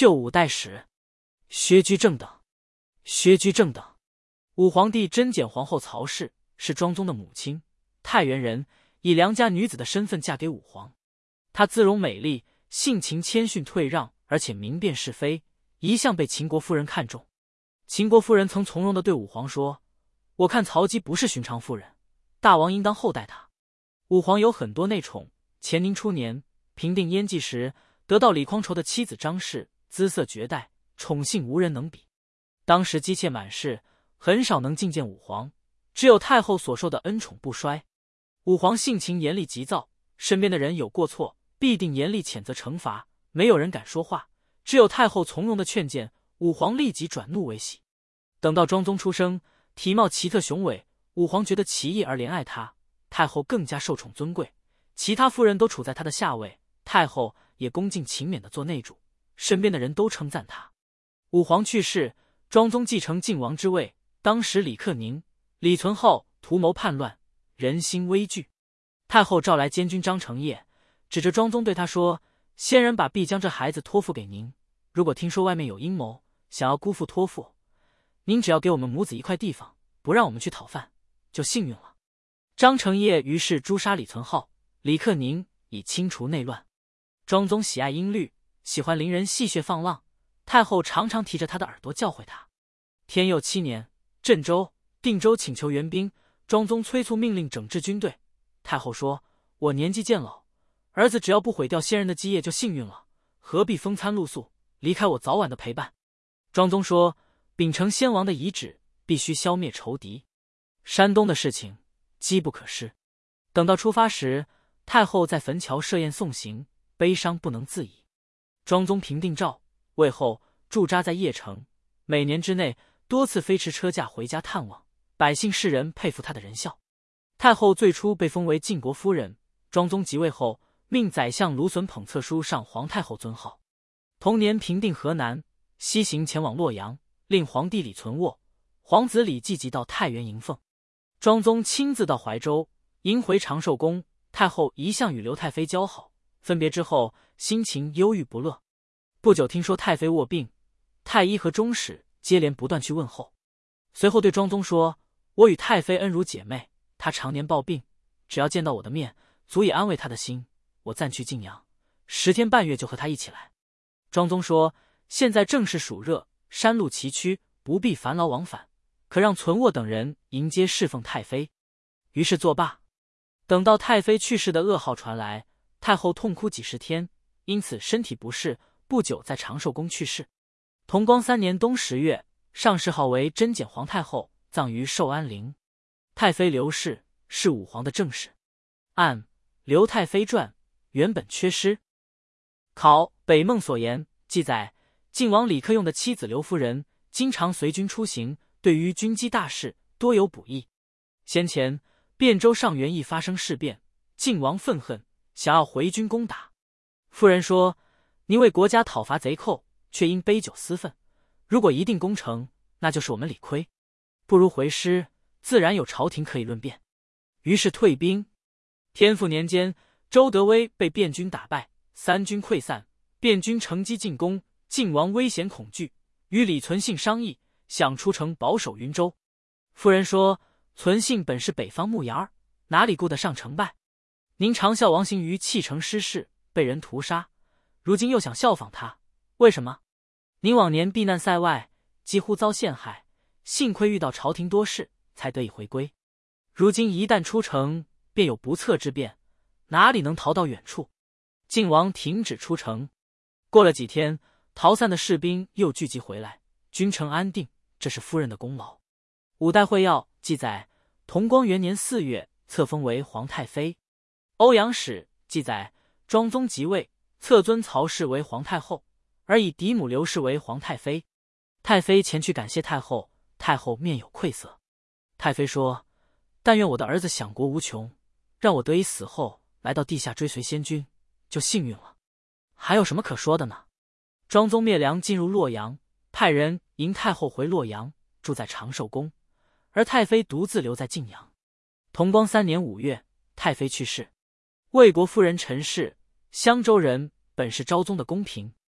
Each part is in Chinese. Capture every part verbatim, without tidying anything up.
旧五代史。薛居正等。薛居正等，武皇帝贞简皇后曹氏是庄宗的母亲，太原人，以良家女子的身份嫁给武皇。她姿容美丽，性情谦逊退让，而且明辨是非，一向被秦国夫人看重。秦国夫人曾从容地对武皇说：“我看曹姬不是寻常妇人，大王应当厚待她。”武皇有很多内宠，乾宁初年平定燕蓟时，得到李匡仇的妻子张氏，姿色绝代，宠幸无人能比。当时姬妾满室，很少能觐见武皇，只有太后所受的恩宠不衰。武皇性情严厉急躁，身边的人有过错，必定严厉谴责惩罚，没有人敢说话，只有太后从容的劝谏，武皇立即转怒为喜。等到庄宗出生，体貌奇特雄伟，武皇觉得奇异而怜爱他，太后更加受宠尊贵，其他夫人都处在他的下位，太后也恭敬勤勉的做内主，身边的人都称赞他。武皇去世，庄宗继承晋王之位，当时李克宁、李存浩图谋叛乱，人心危惧。太后召来监军张承业，指着庄宗对他说：“先人把必将这孩子托付给您，如果听说外面有阴谋，想要辜负托付，您只要给我们母子一块地方，不让我们去讨饭，就幸运了。”张承业于是诛杀李存浩、李克宁，以清除内乱。庄宗喜爱音律，喜欢伶人戏谑放浪，太后常常提着他的耳朵教诲他。天佑七年，镇州、定州请求援兵，庄宗催促命令整治军队。太后说：“我年纪渐老，儿子只要不毁掉先人的基业就幸运了，何必风餐露宿，离开我早晚的陪伴？”庄宗说：“秉承先王的遗旨，必须消灭仇敌。山东的事情机不可失。”等到出发时，太后在坟桥设宴送行，悲伤不能自已。庄宗平定赵、魏后，驻扎在邺城，每年之内多次飞驰车驾回家探望，百姓世人佩服他的仁孝。太后最初被封为晋国夫人，庄宗即位后，命宰相卢隼捧册书上皇太后尊号。同年平定河南，西行前往洛阳，令皇帝李存渥、皇子李继即到太原迎奉。庄宗亲自到怀州迎回长寿宫，太后一向与刘太妃交好，分别之后心情忧郁不乐。不久听说太妃卧病，太医和中使接连不断去问候。随后对庄宗说：“我与太妃恩如姐妹，她常年抱病，只要见到我的面，足以安慰她的心。我暂去晋阳，十天半月就和她一起来。”庄宗说：“现在正是暑热，山路崎岖，不必烦劳往返，可让存渥等人迎接侍奉太妃。”于是作罢。等到太妃去世的噩耗传来，太后痛哭几十天，因此身体不适，不久在长寿宫去世。同光三年冬十月，上谥号为贞简皇太后，葬于寿安陵。太妃刘氏是武皇的正室。按《刘太妃传》原本缺失。考北孟所言记载，晋王李克用的妻子刘夫人经常随军出行，对于军机大事多有补益。先前汴州上元邑发生事变，晋王愤恨，想要回军攻打。夫人说：“您为国家讨伐贼寇，却因杯酒私愤，如果一定攻城，那就是我们理亏，不如回师，自然有朝廷可以论辩。”于是退兵。天复年间，周德威被汴军打败，三军溃散，汴军乘机进攻，晋王危险恐惧，与李存信商议，想出城保守云州。夫人说：“存信本是北方木芽儿，哪里顾得上成败？您常笑王行于弃城失势，被人屠杀，如今又想效仿他，为什么？您往年避难塞外，几乎遭陷害，幸亏遇到朝廷多事，才得以回归。如今一旦出城，便有不测之变，哪里能逃到远处？”晋王停止出城。过了几天，逃散的士兵又聚集回来，君臣安定，这是夫人的功劳。五代会要记载，同光元年四月，册封为皇太妃。欧阳史记载，庄宗即位，册尊曹氏为皇太后，而以嫡母刘氏为皇太妃。太妃前去感谢太后，太后面有愧色。太妃说：“但愿我的儿子享国无穷，让我得以死后来到地下追随先君，就幸运了。还有什么可说的呢？”庄宗灭梁进入洛阳，派人迎太后回洛阳，住在长寿宫，而太妃独自留在晋阳。同光三年五月，太妃去世。魏国夫人陈氏，襄州人，本是昭宗的宫嫔。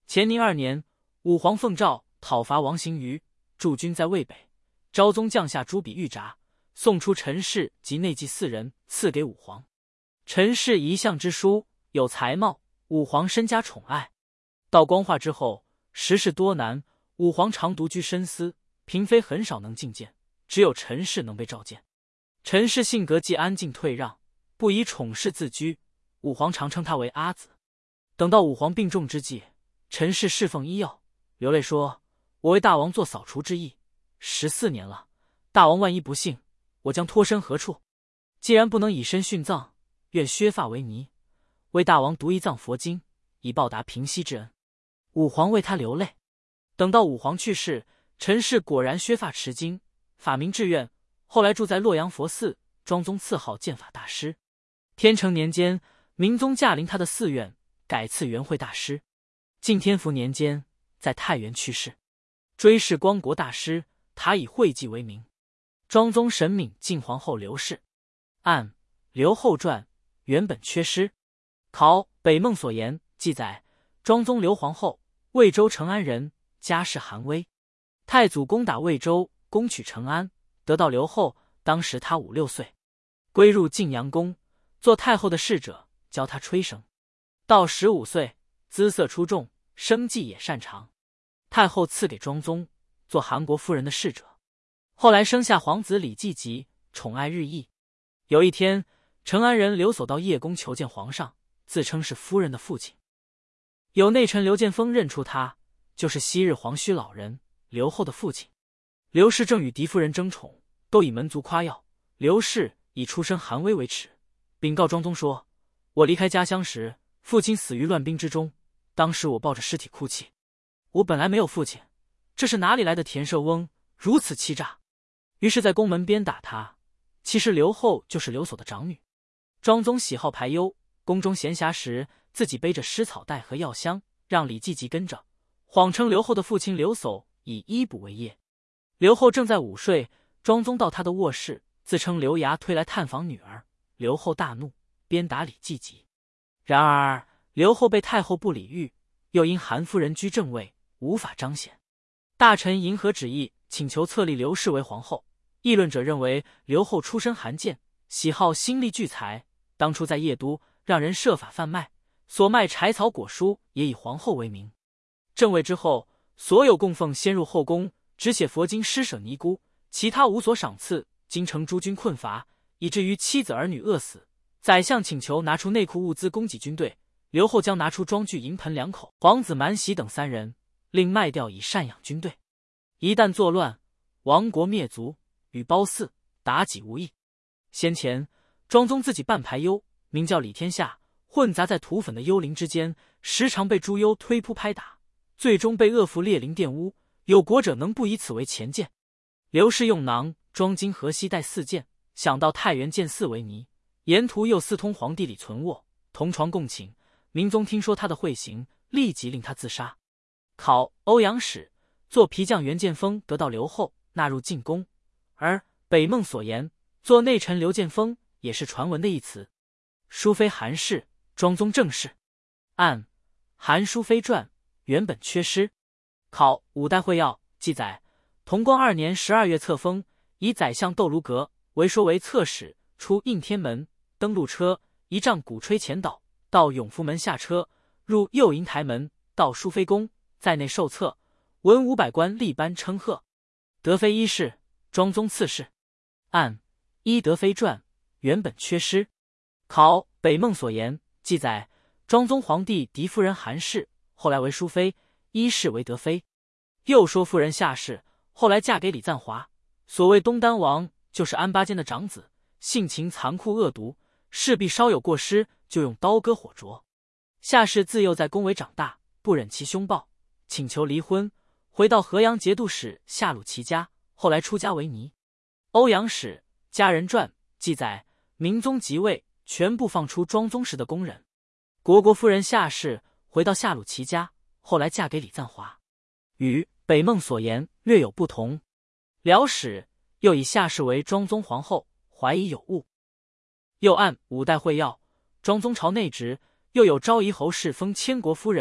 乾宁二年，武皇奉诏讨伐王行瑜，驻军在渭北。昭宗降下朱笔御札，送出陈氏及内记四人，赐给武皇。陈氏一向之书，有才貌，武皇深加宠爱。到光化之后，时事多难，武皇常独居深思，嫔妃很少能觐见，只有陈氏能被召见。陈氏性格既安静退让，不以宠事自居，武皇常称他为阿子。等到武皇病重之际，陈氏侍奉医药，流泪说：“我为大王做扫除之意，十四年了，大王万一不幸，我将脱身何处？既然不能以身殉葬，愿削发为尼，为大王读一藏佛经，以报答平息之恩。”武皇为他流泪。等到武皇去世，陈氏果然削发持经，法名志愿，后来住在洛阳佛寺，庄宗赐号剑法大师。天成年间，明宗驾临他的寺院，改赐元惠大师。晋天福年间，在太原去世，追谥光国大师，塔以惠济为名。庄宗审敏晋皇后刘氏。按刘后传原本缺失。考北孟所言记载，庄宗刘皇后，魏州成安人，家世寒微。太祖攻打魏州，攻取成安，得到刘后，当时她五六岁，归入晋阳宫，做太后的侍者，教她吹笙。到十五岁，姿色出众，生计也擅长。太后赐给庄宗做韩国夫人的侍者。后来生下皇子李继吉，宠爱日益。有一天，成安人刘叟到邺宫求见皇上，自称是夫人的父亲。有内臣刘建峰认出他，就是昔日皇须老人刘后的父亲。刘氏正与嫡夫人争宠，都以门族夸耀。刘氏以出身寒微为耻，禀告庄宗说：“我离开家乡时，父亲死于乱兵之中，当时我抱着尸体哭泣。我本来没有父亲，这是哪里来的田舍翁，如此欺诈？”于是，在宫门鞭打他。其实刘后就是刘叟的长女。庄宗喜好排忧，宫中闲暇时，自己背着湿草袋和药箱，让李继吉跟着，谎称刘后的父亲刘叟以医补为业。刘后正在午睡，庄宗到他的卧室，自称刘衙推来探访女儿。刘后大怒，鞭打李继吉。然而刘后被太后不礼遇，又因韩夫人居正位，无法彰显。大臣迎合旨意，请求册立刘氏为皇后。议论者认为刘后出身寒贱，喜好心力聚财，当初在邺都让人设法贩卖，所卖柴草果蔬也以皇后为名。正位之后，所有供奉先入后宫，只写佛经施舍尼姑，其他无所赏赐。京城诸军困乏，以至于妻子儿女饿死。宰相请求拿出内库物资供给军队，刘后将拿出装具银盆两口，皇子满喜等三人，另卖掉以赡养军队。一旦作乱，亡国灭族，与褒姒、妲己无异。先前庄宗自己扮排忧，名叫李天下，混杂在土粉的幽灵之间，时常被猪幽推扑拍打，最终被恶妇猎灵玷污。有国者能不以此为前见？刘氏用囊装金河西带四件，想到太原建寺为尼，沿途又私通皇帝李存卧，同床共寝。明宗听说他的秽行，立即令他自杀。考欧阳史做皮匠袁建峰得到刘后，纳入进宫。而北孟所言做内臣刘建峰也是传闻的一词。淑妃韩氏，庄宗正室。按韩淑妃传原本缺失。考五代会要记载，同光二年十二月册封，以宰相窦卢阁为说为侧史，出应天门，登陆车一仗鼓吹前导，到永福门下车，入右营台门，到淑妃宫，在内受册，文武百官立班称贺。德妃一世，庄宗次世。按一德妃传原本缺失。考北孟所言记载，庄宗皇帝嫡夫人韩氏，后来为淑妃，一世为德妃。又说夫人夏氏后来嫁给李赞华。所谓东丹王，就是安巴坚的长子，性情残酷恶毒，势必稍有过失就用刀割火灼。夏氏自幼在宫闱长大，不忍其凶暴，请求离婚，回到河阳节度使夏鲁齐家，后来出家为尼。欧阳史家人传记载，明宗即位，全部放出庄宗时的宫人。虢国夫人夏氏回到夏鲁齐家，后来嫁给李赞华，与北孟所言略有不同。辽史又以夏氏为庄宗皇后，怀疑有误。又按五代会要，庄宗朝内职，又有昭仪侯氏封千国夫人，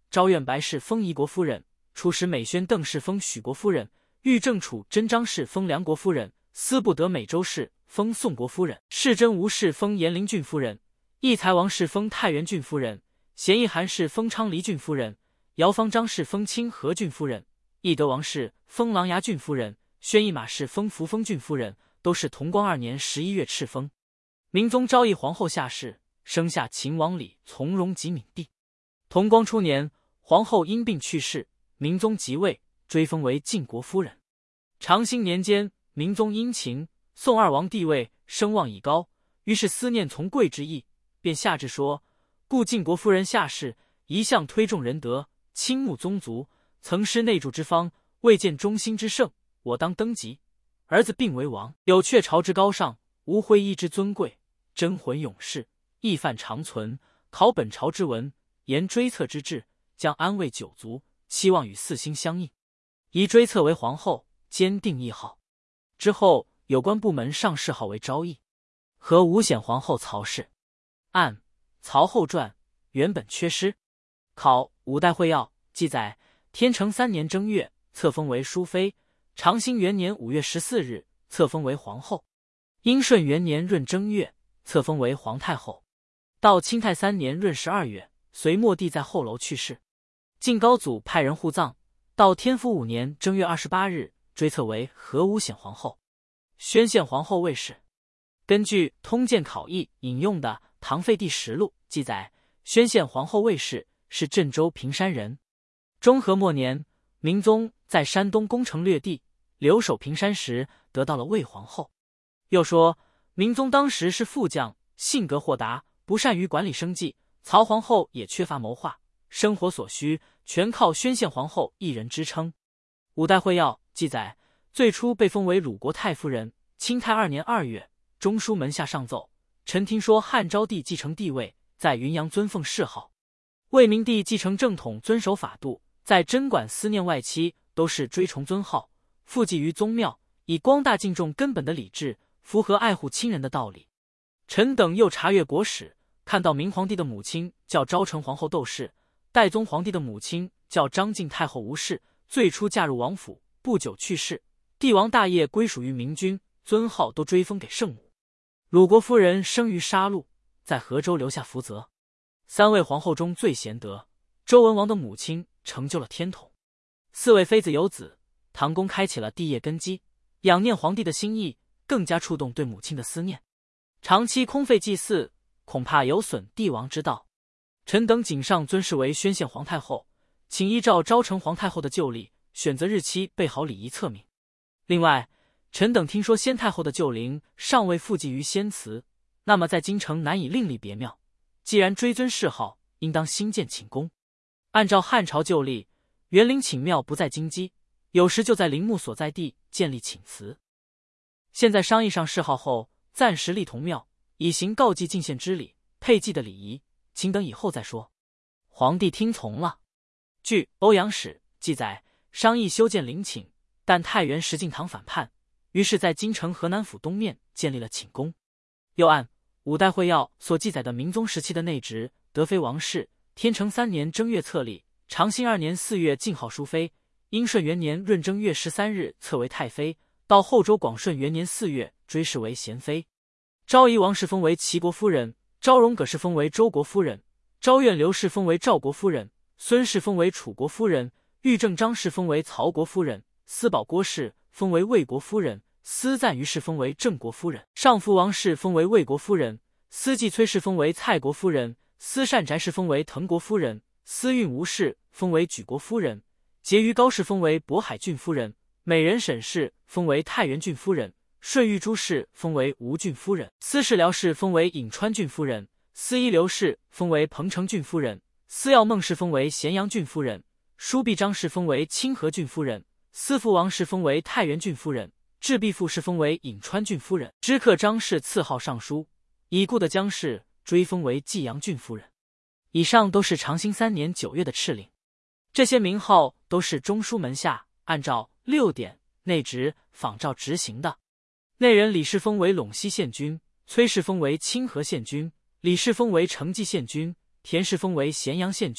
昭苑白氏封仪国夫人，出使美宣邓氏封许国夫人，御正处真张氏封梁国夫人，司不得美州氏封宋国夫人，世真吴氏封延陵郡夫人，义才王氏封太原郡夫人，咸义韩氏封昌黎郡夫人，姚方张氏封清河郡夫人，义德王氏封琅琊郡夫人，宣义马氏封扶风郡夫人，都是同光二年十一月敕封。明宗昭义皇后下世，生下秦王李从容及闵帝。同光初年，皇后因病去世，明宗即位，追封为晋国夫人。长兴年间，明宗因秦、宋二王帝位，声望已高，于是思念从贵之意，便下旨说：故晋国夫人下世，一向推重仁德，倾慕宗族，曾施内助之方，未见忠心之盛，我当登基。儿子并为王，有阙朝之高尚，无徽一之尊贵，真魂永世，义范长存，考本朝之文，言追策之志，将安慰九族，期望与四星相应。宜追策为皇后，坚定谥号。之后有关部门上谥号为昭义。和五显皇后曹氏。按《曹后传》原本缺失。考五代会要记载，天成三年正月，册封为淑妃；长兴元年五月十四日，册封为皇后；英顺元年闰正月，册封为皇太后。到清泰三年闰十二月，隋末帝在后楼去世。晋高祖派人护葬，到天福五年正月二十八日，追册为和五显皇后。宣献皇后卫氏。根据《通鉴考异》引用的《唐废帝实录》记载，宣献皇后卫氏是镇州平山人。中和末年，明宗在山东攻城略地，留守平山时得到了卫皇后。又说，明宗当时是副将，性格豁达，不善于管理生计，曹皇后也缺乏谋划，生活所需全靠宣献皇后一人支撑。五代会要记载，最初被封为鲁国太夫人。清泰二年二月，中书门下上奏，臣听说汉昭帝继承帝位，在云阳尊奉谥号；魏明帝继承正统，遵守法度，在贞观思念外戚，都是追崇尊号，附祭于宗庙，以光大敬重根本的礼制，符合爱护亲人的道理。臣等又查阅国史，看到明皇帝的母亲叫昭成皇后窦氏，代宗皇帝的母亲叫张敬太后吴氏，最初嫁入王府，不久去世，帝王大业归属于明君，尊号都追封给圣母。鲁国夫人生于沙鹿，在河州留下福泽。三位皇后中最贤德，周文王的母亲成就了天统。四位妃子有子，唐宫开启了帝业根基，仰念皇帝的心意，更加触动对母亲的思念。长期空废祭祀，恐怕有损帝王之道。臣等谨上尊谥为宣献皇太后，请依照昭成皇太后的旧例，选择日期，备好礼仪册名。另外，臣等听说先太后的旧陵尚未附祭于先祠，那么在京城难以另立别庙，既然追尊谥号，应当兴建寝宫。按照汉朝旧例，园陵寝庙不在京畿，有时就在陵墓所在地建立寝祠。现在商议上谥号后，暂时立同庙，以行告祭进献之礼，配祭的礼仪，请等以后再说。皇帝听从了。据《欧阳史》记载，商议修建陵寝，但太原石敬瑭反叛，于是在京城河南府东面建立了寝宫。又按五代会要所记载的明宗时期的内职，德妃王氏，天成三年正月册立，长兴二年四月晋号淑妃，英顺元年闰正月十三日册为太妃，到后周广顺元年四月追谥为贤妃。昭仪王氏封为齐国夫人，昭容葛氏封为周国夫人，昭苑刘氏封为赵国夫人，孙氏封为楚国夫人，御正张氏封为曹国夫人，司保郭氏封为魏国夫人，司赞于氏封为郑国夫人，上福王氏封为魏国夫人，司祭崔氏封为蔡国夫人，司善翟氏封为滕国夫人，司运吴氏封为莒国夫人，节于高氏封为渤海郡夫人，美人沈氏封为太原郡夫人，顺玉珠氏封为吴郡夫人，司氏辽氏封为颍川郡夫人，司一刘氏封为彭城郡夫人，司耀孟氏封为咸阳郡夫人，叔必张氏封为清河郡夫人，司福王氏封为太原郡夫人，智必父氏封为颍川郡夫人，知客张氏赐号尚书，已故的姜氏追封为济阳郡夫人。以上都是长兴三年九月的敕令，这些名号都是中书门下按照六典内职仿照执行的。内人李氏封为陇西县君，崔氏封为清河县君，李氏封为成纪县君，田氏封为咸阳县君，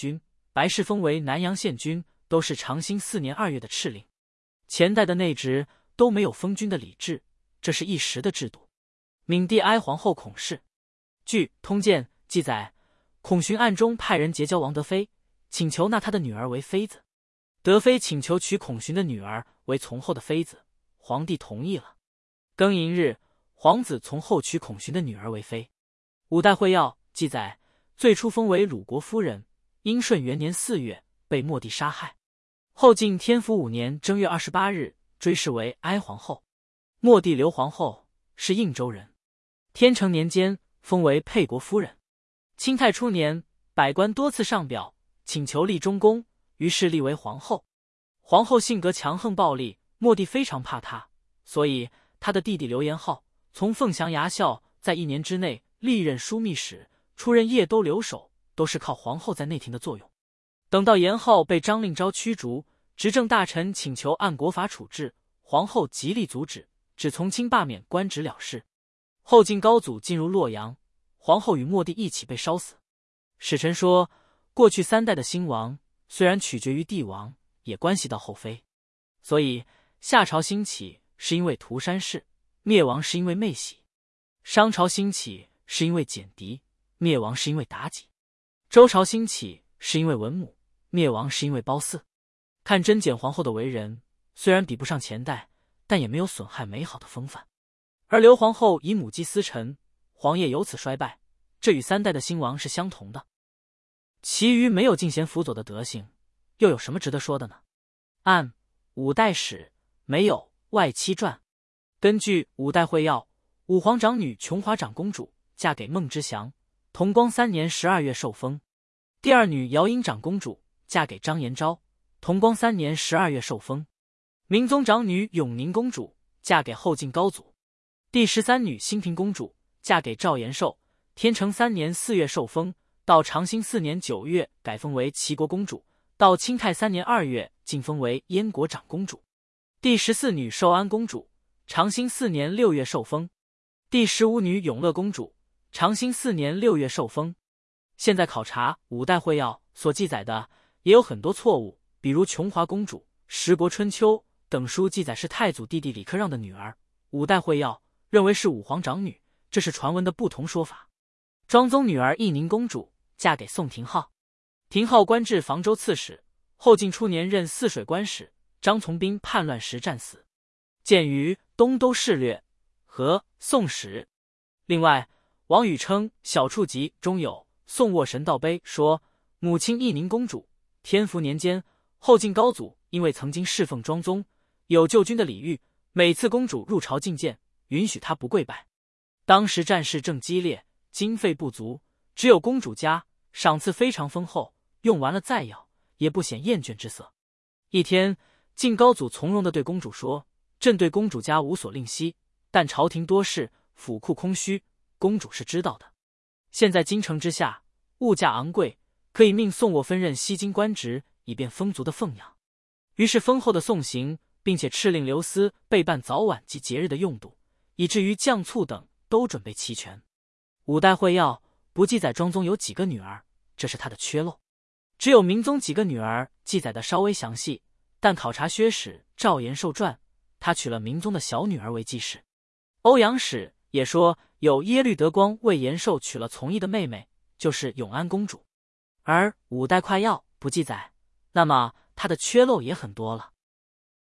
白氏封为南阳县君，都是长兴四年二月的敕令。前代的内职都没有封君的礼制，这是一时的制度。闵帝哀皇后孔氏，据《通鉴》记载，孔寻暗中派人结交王德妃，请求纳他的女儿为妃子。德妃请求娶孔寻的女儿为从后的妃子，皇帝同意了。庚寅日，皇子从后娶孔寻的女儿为妃。五代会要记载，最初封为鲁国夫人，因顺元年四月被末帝杀害。后晋天福五年正月二十八日追谥为哀皇后。末帝刘皇后是应州人。天成年间封为沛国夫人。清太初年，百官多次上表请求立中宫，于是立为皇后。皇后性格强横暴戾，末帝非常怕她，所以他的弟弟刘延浩从凤翔衙校在一年之内历任枢密使，出任邺都留守，都是靠皇后在内廷的作用。等到延浩被张令昭驱逐，执政大臣请求按国法处置，皇后极力阻止，只从轻罢免官职了事。后晋高祖进入洛阳，皇后与末帝一起被烧死。史臣说，过去三代的兴亡虽然取决于帝王，也关系到后妃。所以夏朝兴起是因为涂山氏，灭亡是因为妹喜；商朝兴起是因为简狄，灭亡是因为妲己；周朝兴起是因为文母，灭亡是因为褒姒。看真简皇后的为人，虽然比不上前代，但也没有损害美好的风范。而刘皇后以母祭司臣，皇业由此衰败，这与三代的兴亡是相同的。其余没有进贤辅佐的德行，又有什么值得说的呢？按五代史没有外戚传。根据五代会要，武皇长女琼华长公主嫁给孟知祥，同光三年十二月受封。第二女姚英长公主嫁给张延昭，同光三年十二月受封。明宗长女永宁公主嫁给后晋高祖。第十三女兴平公主嫁给赵延寿，天成三年四月受封，到长兴四年九月改封为齐国公主，到清泰三年二月晋封为燕国长公主。第十四女寿安公主，长兴四年六月受封。第十五女永乐公主，长兴四年六月受封。现在考察五代会要所记载的也有很多错误，比如琼华公主、十国春秋等书记载是太祖弟弟李克让的女儿，五代会要认为是武皇长女，这是传闻的不同说法。庄宗女儿义宁公主嫁给宋廷浩，廷浩官至房州刺史，后晋初年任泗水官使，张从兵叛乱时战死，见于《东都事略》和《宋史》。另外，王宇称《小处集》中有《宋卧神道碑》说，母亲义宁公主天福年间，后晋高祖因为曾经侍奉庄宗，有救军的礼遇，每次公主入朝觐见，允许她不跪拜。当时战事正激烈，经费不足，只有公主家赏赐非常丰厚，用完了再要，也不显厌倦之色。一天，晋高祖从容地对公主说，朕对公主家无所吝惜，但朝廷多事，府库空虚，公主是知道的。现在京城之下物价昂贵，可以命宋卧分任西京官职，以便丰足的奉养。于是丰厚的送行，并且敕令刘司备办早晚及节日的用度，以至于酱醋等都准备齐全。五代会要不记载庄宗有几个女儿，这是他的缺漏。只有明宗几个女儿记载的稍微详细，但考察薛史赵延寿传，他娶了明宗的小女儿为继室。欧阳史也说有耶律德光为延寿娶了从义的妹妹，就是永安公主。而五代快要不记载，那么他的缺漏也很多了。